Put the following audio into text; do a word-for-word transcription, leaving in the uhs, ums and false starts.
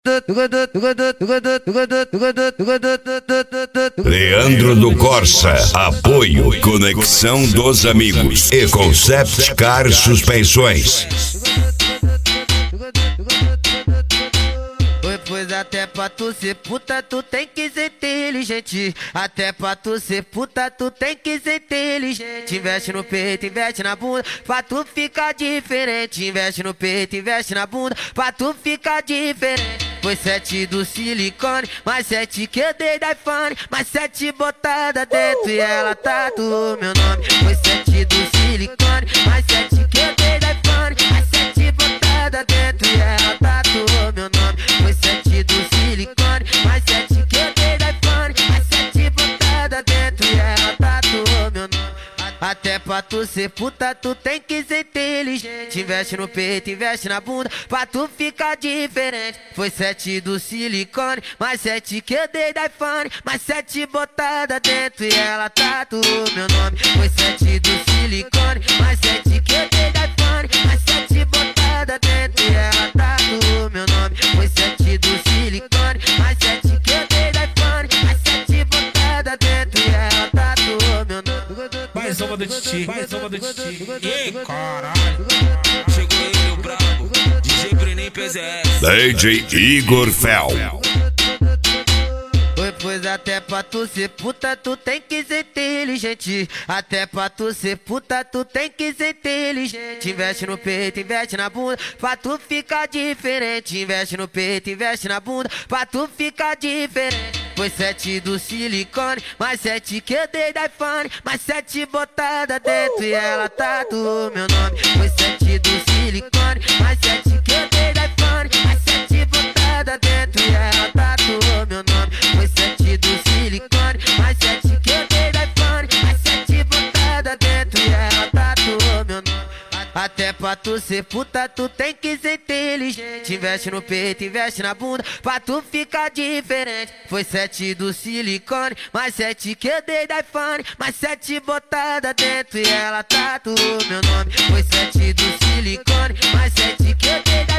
Leandro do Corsa, apoio, conexão dos amigos e Concept Car Suspensões. Pois até pra tu ser puta, tu tem que ser inteligente. Até pra tu ser puta, tu tem que ser inteligente. Investe no peito, investe na bunda, pra tu ficar diferente. Investe no peito, investe na bunda, pra tu ficar diferente. Foi sete do silicone, mais sete que eu dei da iPhone, mais sete botada dentro e ela tatuou meu nome. Foi sete do silicone, mais sete que eu dei da iPhone, mais sete botada dentro e ela tatuou meu nome. Foi sete do silicone, mais sete que eu dei da iPhone, mais sete botada dentro e ela tatuou meu nome. Até pra tu ser puta, tu tem que ser inteligente. Investe no peito, investe na bunda, pra tu ficar diferente. Foi sete do silicone, mais sete que eu dei da iPhone, mais sete botada dentro e ela tatuou meu nome. Foi sete do silicone, mais sete que eu dei da iPhone, mais sete botada dentro e ela tatuou meu nome. Foi sete do silicone, mais sete que eu dei da iPhone, mais sete botada dentro e ela tatuou meu nome. Mais uma do Titi, mais uma do Titi. Ei, caralho, chegou ele, o brabo, D J Brenem P Z S, D J Igor Fel. Pois até pra tu ser puta, tu tem que ser inteligente. Até pra tu ser puta, tu tem que ser inteligente. Investe no peito, investe na bunda, pra tu ficar diferente. Investe no peito, investe na bunda, pra tu ficar diferente. Foi sete do silicone, mais sete que eu dei da iPhone, mais sete botada dentro e ela tatuou meu nome. Foi sete do silicone, mais sete que eu dei da iPhone, mais sete botada dentro e ela tatuou meu nome. Foi sete do silicone, mais sete que eu dei da iPhone, mais sete botada dentro e ela tatuou meu nome. Até pra tu ser puta, tu tem que ser inteligente. Investe no peito, investe na bunda, pra tu ficar diferente. Foi sete do silicone, mais sete que eu dei da iPhone, mais sete botada dentro e ela tatuou meu nome. Foi sete do silicone, mais sete que eu dei da